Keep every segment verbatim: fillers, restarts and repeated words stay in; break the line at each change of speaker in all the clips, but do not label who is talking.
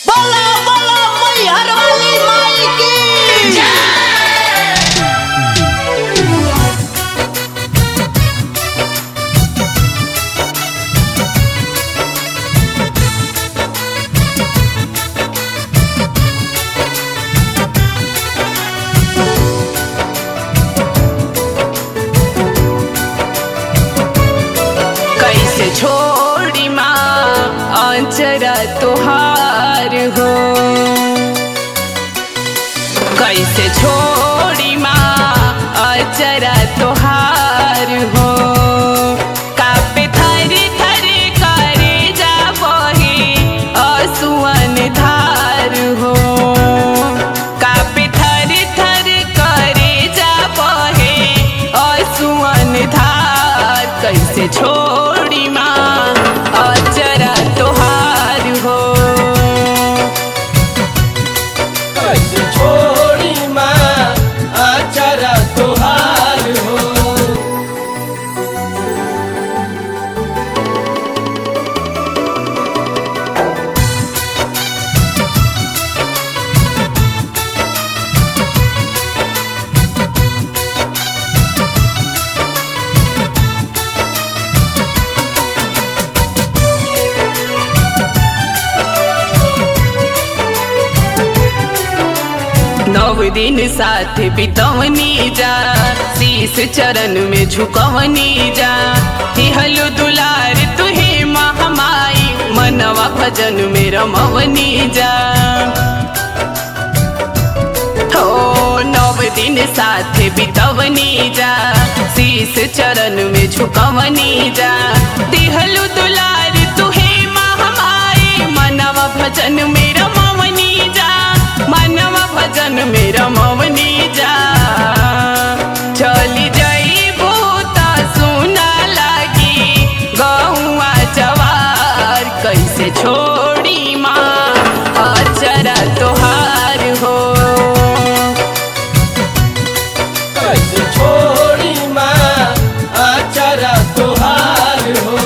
बोला बोला मैहर वाली माई की
कैसे छोड़ी माँ आंचरा तुहार हो, कैसे छोड़ी माँ आंचरा तुहार हो। कापे थरी थरी करे जा बहे आंसुअन धार हो, कापे थरी थरी करे जा बहे आंसुअन धार। कैसे छोड़ी माँ आंचरा तुहार हो,
कैसे छोड़ी माँ आचरा तुहार हो।
नौ दिन साथ बितवनी जा, शीस चरण में झुकवनी जा। तिहलु दुलार तुहे महामाई, मनवा भजन में रमवनी जा। हो नव दिन साथ बितवनी जा, शीस चरण में झुकवनी जा। तिहलु दुलार तुहे महामाई, मनवा भजन में रमवनी जा, मनवा भजन में रमवनी जा। चली जइबू त सुना लागी गौआ जवार। कैसे छोड़ी माँ आचरा तोहार हो,
कैसे छोड़ी माँ आचरा तुहार हो।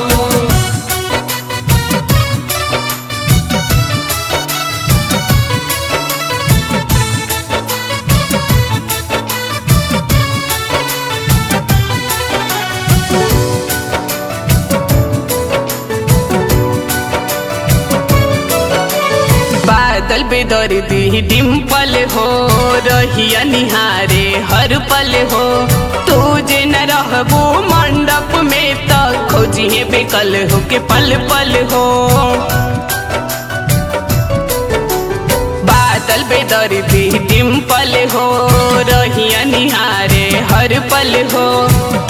बादल बेदर्दी डिम्पल हो, रहिया निहारे हर पल हो। तुझे न रहबू मंडप में त खोजिए बेकल हो के पल पल हो। बादल बेदर्दी डिम्पल हो, रहिया निहारे हर पल हो।